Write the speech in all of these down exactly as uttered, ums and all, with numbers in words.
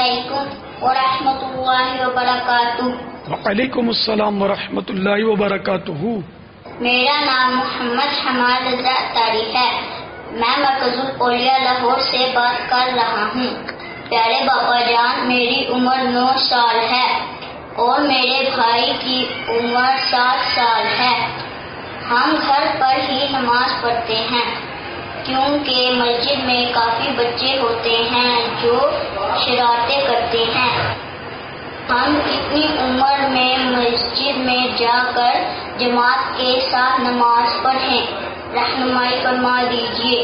علیکم ورحمۃ اللہ وبرکاتہ. وعلیکم السلام ورحمۃ اللہ وبرکاتہ. میرا نام محمد حماد رضا اتاری ہے. میں مرکز الاولیاء لاہور سے بات کر رہا ہوں. پیارے باپا جان، میری عمر نو سال ہے اور میرے بھائی کی عمر سات سال ہے. ہم گھر پر ہی نماز پڑھتے ہیں کیونکہ مسجد میں کافی بچے ہوتے ہیں جو شرارتیں کرتے ہیں. ہم اتنی عمر میں مسجد میں جا کر جماعت کے ساتھ نماز پڑھیں، رہنمائی فرما دیجیے.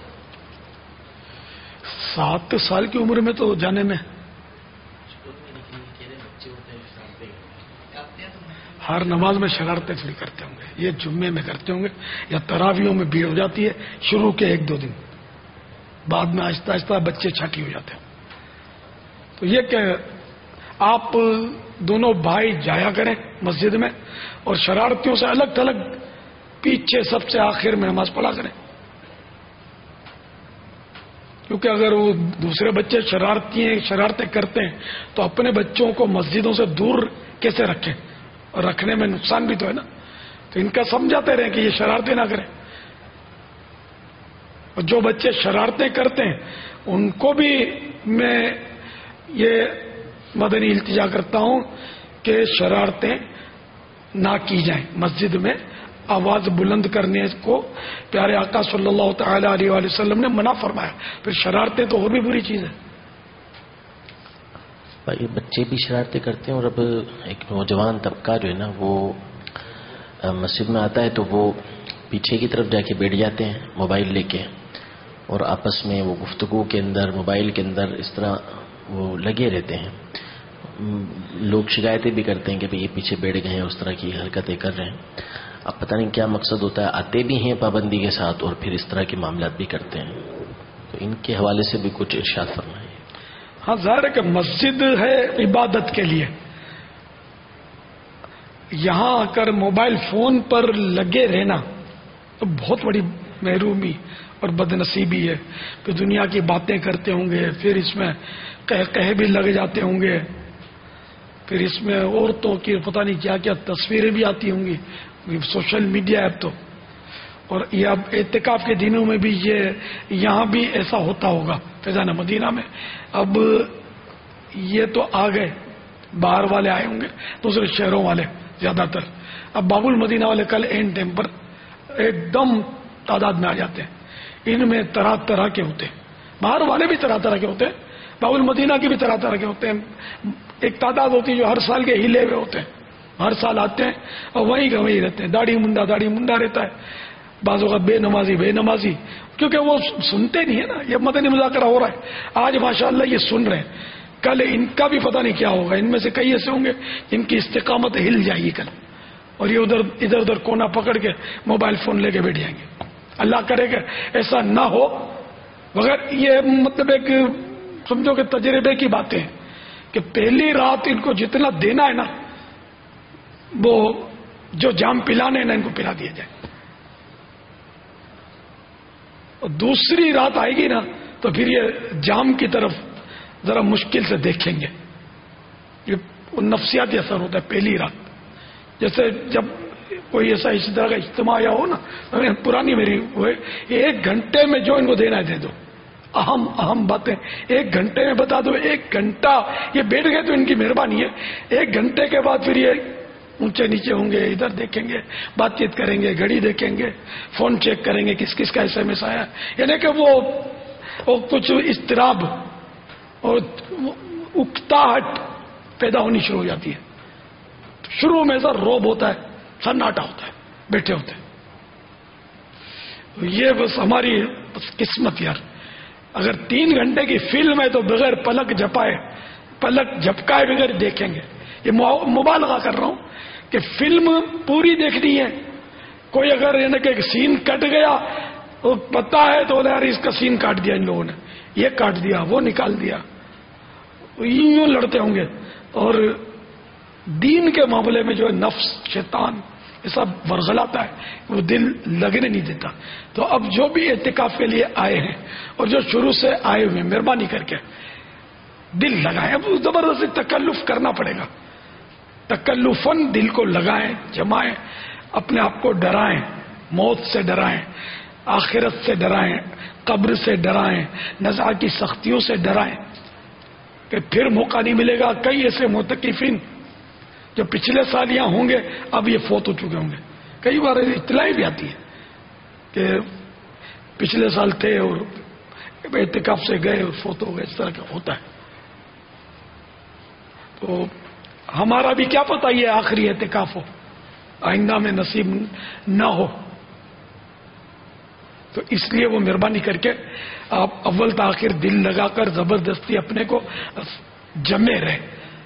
سات سال کی عمر میں تو جانے میں ہر نماز میں شرارتیں تھوڑی کرتے ہوں گے. یہ جمعے میں کرتے ہوں گے یا تراویحوں میں بھیڑ ہو جاتی ہے شروع کے ایک دو دن، بعد میں آہستہ آہستہ بچے چھاٹی ہو جاتے ہیں. تو یہ کہ آپ دونوں بھائی جایا کریں مسجد میں اور شرارتیوں سے الگ تھلگ پیچھے سب سے آخر میں نماز پڑھا کریں، کیونکہ اگر وہ دوسرے بچے شرارتی شرارتیں کرتے ہیں تو اپنے بچوں کو مسجدوں سے دور کیسے رکھیں، اور رکھنے میں نقصان بھی تو ہے نا. تو ان کا سمجھاتے رہیں کہ یہ شرارتیں نہ کریں. اور جو بچے شرارتیں کرتے ہیں ان کو بھی میں یہ مدنی التجا کرتا ہوں کہ شرارتیں نہ کی جائیں. مسجد میں آواز بلند کرنے کو پیارے آقا صلی اللہ تعالی علیہ وآلہ وسلم نے منع فرمایا. پھر شرارتیں تو اور بھی بری چیز ہے. بھائی بچے بھی شرارتیں کرتے ہیں، اور اب ایک نوجوان طبقہ جو ہے نا وہ مسجد میں آتا ہے تو وہ پیچھے کی طرف جا کے بیٹھ جاتے ہیں موبائل لے کے، اور آپس میں وہ گفتگو کے اندر موبائل کے اندر اس طرح وہ لگے رہتے ہیں. لوگ شکایتیں بھی کرتے ہیں کہ بھئی یہ پیچھے بیٹھ گئے ہیں، اس طرح کی حرکتیں کر رہے ہیں. اب پتہ نہیں کیا مقصد ہوتا ہے، آتے بھی ہیں پابندی کے ساتھ اور پھر اس طرح کے معاملات بھی کرتے ہیں. تو ان کے حوالے سے بھی کچھ ارشاد فرمائیں. ہاں ظاہر ہے کہ مسجد ہے عبادت کے لیے، یہاں آ کر موبائل فون پر لگے رہنا تو بہت بڑی محرومی اور بد نصیبی ہے. پھر دنیا کی باتیں کرتے ہوں گے، پھر اس میں کہہ کہے بھی لگ جاتے ہوں گے، پھر اس میں عورتوں کی پتہ نہیں کیا کیا تصویریں بھی آتی ہوں گی. سوشل میڈیا ایپ تو، اور یہ اب اعتکاف کے دنوں میں بھی یہ یہاں بھی ایسا ہوتا ہوگا فیضان مدینہ میں. اب یہ تو آ گئے، باہر والے آئے ہوں گے، دوسرے شہروں والے زیادہ تر. اب باب المدینہ والے کل اینڈ ٹائم پر ایک دم تعداد میں آ جاتے ہیں. ان میں طرح طرح کے ہوتے ہیں، باہر والے بھی طرح طرح کے ہوتے ہیں، باب المدینہ کے بھی طرح طرح کے ہوتے ہیں. ایک تعداد ہوتی ہے جو ہر سال کے ہلے ہوئے ہوتے ہیں، ہر سال آتے ہیں اور وہیں کا وہیں رہتے ہیں. داڑھی منڈا داڑھی منڈا رہتا ہے، بعضوں کا بے نمازی بے نمازی، کیونکہ وہ سنتے نہیں ہے نا. یہ مدنی مذاکرہ ہو رہا ہے آج ماشاءاللہ یہ سن رہے ہیں، کل ان کا بھی پتہ نہیں کیا ہوگا. ان میں سے کئی ایسے ہوں گے جن کی استقامت ہل جائے گی کل، اور یہ ادھر ادھر ادھر کونا پکڑ کے موبائل فون لے کے بیٹھ جائیں گے. اللہ کرے کہ ایسا نہ ہو، مگر یہ مطلب ایک سمجھو کہ تجربے کی باتیں ہیں کہ پہلی رات ان کو جتنا دینا ہے نا، وہ جو جام پلانے نا ان کو پلا دیا جائے. اور دوسری رات آئے گی نا تو پھر یہ جام کی طرف ذرا مشکل سے دیکھیں گے. یہ نفسیاتی اثر ہوتا ہے پہلی رات. جیسے جب کوئی ایسا اسی طرح کا اجتماع یا ہو نا، پرانی میری ہوئے، ایک گھنٹے میں جو ان کو دینا ہے دے دو، اہم اہم باتیں ایک گھنٹے میں بتا دو. ایک گھنٹہ یہ بیٹھ گئے تو ان کی مہربانی ہے. ایک گھنٹے کے بعد پھر یہ اونچے نیچے ہوں گے، ادھر دیکھیں گے، بات چیت کریں گے، گھڑی دیکھیں گے، فون چیک کریں گے کس کس کا ایس ایم ایس آیا. یعنی کہ وہ, وہ کچھ اضطراب اور اکتاہٹ پیدا ہونی شروع ہو جاتی ہے. شروع میں ایسا روب ہوتا ہے، سناٹا ہوتا ہے، بیٹھے ہوتے ہیں. یہ بس ہماری بس قسمت یار. اگر تین گھنٹے کی فلم ہے تو بغیر پلک جھپائے پلک جھپکائے بغیر دیکھیں گے. یہ مبالغہ کر رہا ہوں کہ فلم پوری دیکھنی ہے. کوئی اگر یعنی کہ سین کٹ گیا وہ پتا ہے تو یار اس کا سین کاٹ دیا ان لوگوں نے، یہ کاٹ دیا وہ نکال دیا، یوں لڑتے ہوں گے. اور دین کے معاملے میں جو ہے نفس شیطان یہ سب ورغلاتا ہے، وہ دل لگنے نہیں دیتا. تو اب جو بھی اعتکاف کے لیے آئے ہیں اور جو شروع سے آئے ہوئے، مہربانی کر کے دل لگائیں. اب زبردستی تکلف کرنا پڑے گا. تکلفاً دل کو لگائیں, جمائیں, اپنے آپ کو ڈرائیں, موت سے ڈرائیں, آخرت سے ڈرائیں, قبر سے ڈرائیں, نزع کی سختیوں سے ڈرائیں, کہ پھر موقع نہیں ملے گا. کئی ایسے معتکفین جو پچھلے سال یہاں ہوں گے اب یہ فوت ہو چکے ہوں گے. کئی بار اطلاع بھی آتی ہے کہ پچھلے سال تھے اور اعتکاف سے گئے اور فوت ہو گئے. اس طرح کا ہوتا ہے. تو ہمارا بھی کیا پتہ یہ آخری اعتکاف ہو, آئندہ میں نصیب نہ ہو. تو اس لیے وہ مہربانی کر کے آپ اول تاخیر دل لگا کر زبردستی اپنے کو جمے رہے.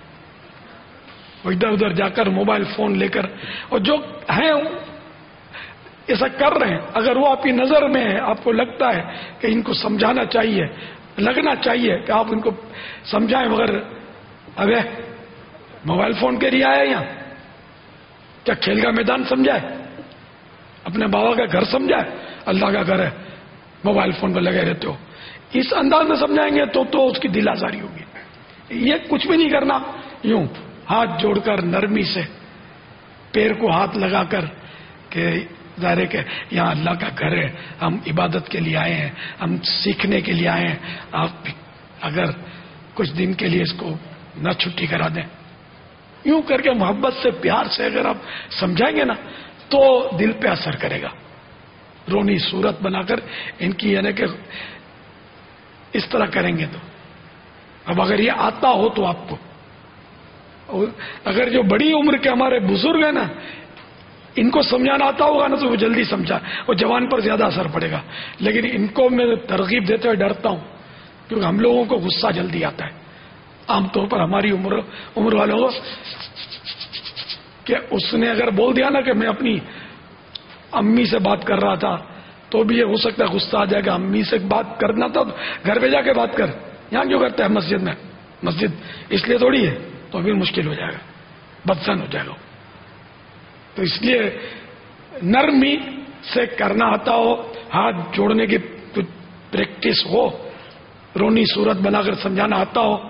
ادھر ادھر جا کر موبائل فون لے کر, اور جو ہیں ایسا کر رہے ہیں, اگر وہ آپ کی نظر میں ہے, آپ کو لگتا ہے کہ ان کو سمجھانا چاہیے, لگنا چاہیے کہ آپ ان کو سمجھائیں, مگر ابے موبائل فون کے لیے آیا یہاں, کیا کھیل کا میدان سمجھائے, اپنے بابا کا گھر سمجھائے, اللہ کا گھر ہے, موبائل فون پہ لگے رہتے ہو. اس انداز میں سمجھائیں گے تو تو اس کی دل آزاری ہوگی. یہ کچھ بھی نہیں کرنا, یوں ہاتھ جوڑ کر نرمی سے, پیر کو ہاتھ لگا کر کہ ظاہر ہے کہ یہاں اللہ کا گھر ہے, ہم عبادت کے لیے آئے ہیں, ہم سیکھنے کے لیے آئے ہیں, آپ اگر کچھ دن کے لیے اس کو نہ چھٹی کرا دیں. یوں کر کے محبت سے, پیار سے اگر آپ سمجھائیں گے نا تو دل پہ اثر کرے گا. رونی صورت بنا کر ان کی یعنی کہ اس طرح کریں گے تو. اب اگر یہ آتا ہو تو آپ کو, اگر جو بڑی عمر کے ہمارے بزرگ ہیں نا ان کو سمجھانا آتا ہوگا نا تو وہ جلدی سمجھا, وہ جوان پر زیادہ اثر پڑے گا. لیکن ان کو میں ترغیب دیتے ہوئے ڈرتا ہوں, کیونکہ ہم لوگوں کو غصہ جلدی آتا ہے. عام طور پر ہماری عمر عمر والوں کو کہ اس نے اگر بول دیا نا کہ میں اپنی امی سے بات کر رہا تھا تو بھی یہ ہو سکتا ہے غصہ آ جائے گا. امی سے بات کرنا تھا گھر پہ جا کے بات کر, یہاں کیوں کرتا ہے مسجد میں, مسجد اس لیے تھوڑی ہے, تو پھر مشکل ہو جائے گا, بدسن ہو جائے گا. تو اس لیے نرمی سے کرنا آتا ہو, ہاتھ جوڑنے کی پریکٹس ہو, رونی صورت بنا کر سمجھانا آتا ہو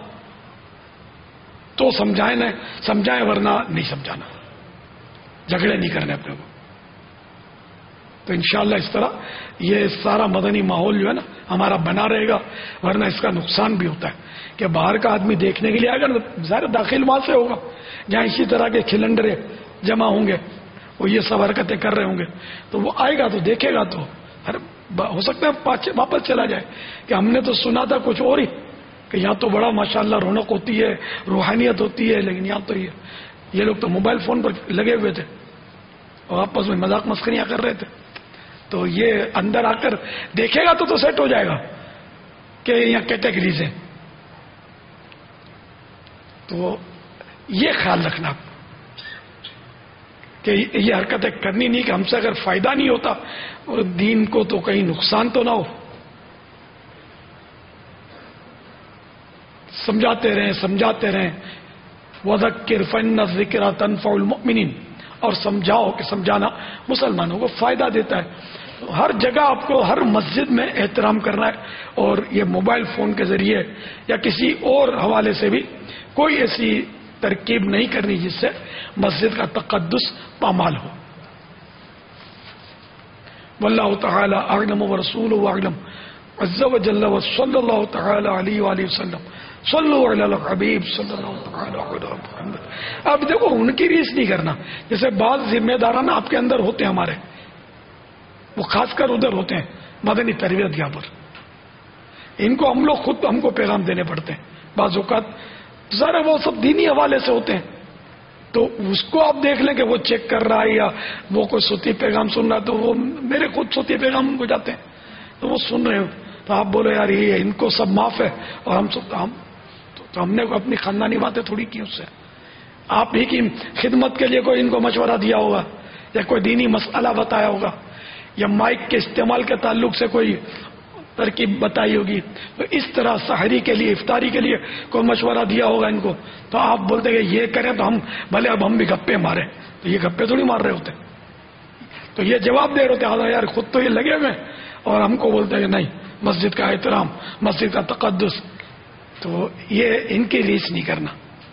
تو سمجھائیں نہ سمجھائیں, ورنہ نہیں سمجھانا, جھگڑے نہیں کرنے اپنے کو. تو انشاءاللہ اس طرح یہ سارا مدنی ماحول جو ہے نا ہمارا بنا رہے گا. ورنہ اس کا نقصان بھی ہوتا ہے کہ باہر کا آدمی دیکھنے کے لیے آئے گا نا, ظاہر داخل وہاں سے ہوگا جہاں اسی طرح کے کھلنڈرے جمع ہوں گے, وہ یہ سب حرکتیں کر رہے ہوں گے, تو وہ آئے گا تو دیکھے گا تو ہو سکتا ہے واپس چلا جائے کہ ہم نے تو سنا تھا کچھ اور ہی, کہ یہاں تو بڑا ماشاءاللہ رونق ہوتی ہے, روحانیت ہوتی ہے, لیکن یہاں تو یہ یہ لوگ تو موبائل فون پر لگے ہوئے تھے اور آپس میں مذاق مسخریاں کر رہے تھے. تو یہ اندر آ کر دیکھے گا تو تو سیٹ ہو جائے گا کہ یہاں کیٹیگریز ہیں. تو یہ خیال رکھنا کہ یہ حرکتیں کرنی نہیں, کہ ہم سے اگر فائدہ نہیں ہوتا اور دین کو تو کہیں نقصان تو نہ ہو. سمجھاتے رہیں سمجھاتے رہیں وَذَكِّرْ فَإِنَّ الذِّكْرَىٰ تَنفَعُ الْمُؤْمِنِينَ, اور سمجھاؤ کہ سمجھانا مسلمانوں کو فائدہ دیتا ہے. ہر جگہ آپ کو ہر مسجد میں احترام کرنا ہے, اور یہ موبائل فون کے ذریعے یا کسی اور حوالے سے بھی کوئی ایسی ترکیب نہیں کرنی جس سے مسجد کا تقدس پامال ہو. واللہ تعالی اعلم ورسولہ اعلم عز وجل وصلی اللہ تعالی علیہ وآلہ وسلم صلو علی الحبیب صلی اللہ تعالی علی محمد. اب دیکھو ان کی ریس نہیں کرنا, جیسے بعض ذمہ داران آپ کے اندر ہوتے ہیں ہمارے, وہ خاص کر ادھر ہوتے ہیں مدنی تربیت یہاں پر, ان کو ہم لوگ خود ہم کو پیغام دینے پڑتے ہیں. بعض اوقات ذرا وہ سب دینی حوالے سے ہوتے ہیں, تو اس کو آپ دیکھ لیں کہ وہ چیک کر رہا ہے یا وہ کوئی صوتی پیغام سن رہا ہے, تو وہ میرے خود صوتی پیغام کو جاتے ہیں تو وہ سن رہے ہو, تو آپ بولو یار یہ ان کو سب معاف ہے اور ہم سب ہم تو ہم نے اپنی خاندانی باتیں تھوڑی کی اس سے. آپ ہی کی خدمت کے لیے کوئی ان کو مشورہ دیا ہوگا یا کوئی دینی مسئلہ بتایا ہوگا یا مائک کے استعمال کے تعلق سے کوئی ترکیب بتائی ہوگی, تو اس طرح سحری کے لیے افطاری کے لیے کوئی مشورہ دیا ہوگا ان کو, تو آپ بولتے کہ یہ کریں تو ہم بھلے اب ہم بھی گپے ماریں, تو یہ گپے تھوڑی مار رہے ہوتے, تو یہ جواب دے رہے ہوتے آدھا یار خود تو یہ لگے ہوئے اور ہم کو بولتے ہیں کہ نہیں مسجد کا احترام, مسجد کا تقدس. تو یہ ان کی ریس نہیں کرنا،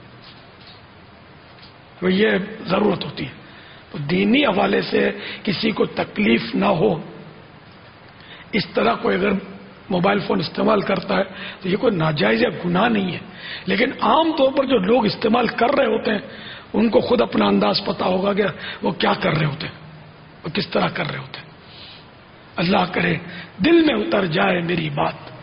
تو یہ ضرورت ہوتی ہے. تو دینی حوالے سے کسی کو تکلیف نہ ہو اس طرح کوئی اگر موبائل فون استعمال کرتا ہے تو یہ کوئی ناجائز یا گناہ نہیں ہے. لیکن عام طور پر جو لوگ استعمال کر رہے ہوتے ہیں ان کو خود اپنا انداز پتا ہوگا کہ وہ کیا کر رہے ہوتے ہیں، وہ کس طرح کر رہے ہوتے ہیں. اللہ کرے دل میں اتر جائے میری بات.